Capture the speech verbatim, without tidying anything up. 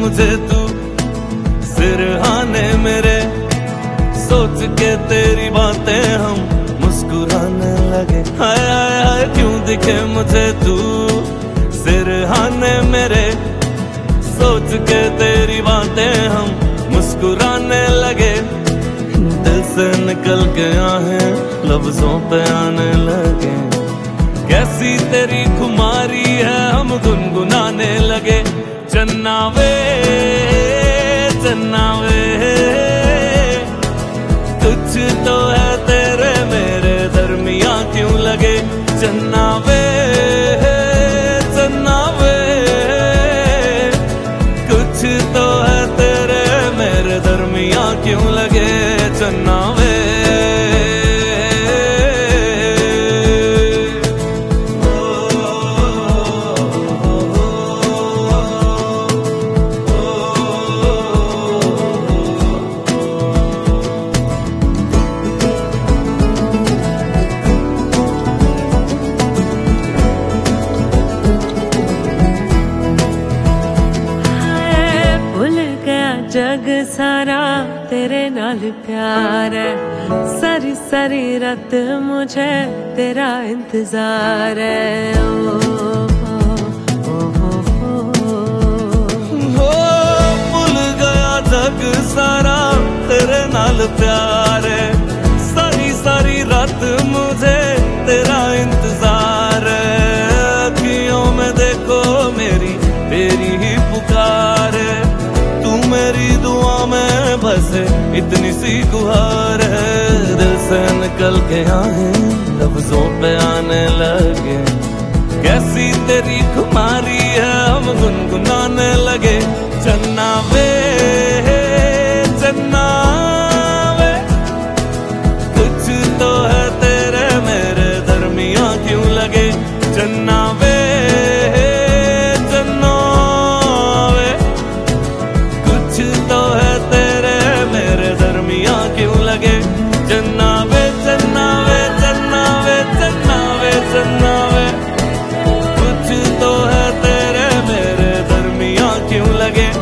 मुझे तू सिरहाने मेरे, सोच के तेरी बातें हम मुस्कुराने लगे। हाय हाय हाय क्यों दिखे मुझे तू सिरहाने मेरे, सोच के तेरी बातें हम मुस्कुराने लगे। दिल से निकल के आहें लफ्जों पे आने लगे, कैसी तेरी खुमारी है हम गुनगुनाने लगे। चन्ना वे चन्ना वे कुछ तो है तेरे मेरे दरमियां क्यों लगे। चन्ना वे चन्ना वे कुछ तो है तेरे मेरे दरमियां क्यों लगे। चन्ना वे जग सारा तेरे नाल प्यार है, सारी सारी रात मुझे तेरा इंतजार है। ओ, ओ, ओ, ओ, हो भूल गया जग सारा तेरे नाल प्यार है, सारी सारी रात मुझे तेरा इंतजार है। अखियों में देखो मेरी तेरी ही पुकार है, मेरी दुआ में बस इतनी सी गुहार है। दिल से निकल के आहें लफ्जों पे आने लगे, कैसी तेरी खुमारी है हम गुनगुनाने लगे। चन्ना वे चन्ना वे कुछ तो है तेरे मेरे दरमियां क्यों लगे। चन्ना वे चन्ना वे चन्ना वे चन्ना वे चन्ना वे चन्ना वे कुछ तो है तेरे मेरे दरमियां क्यों लगे।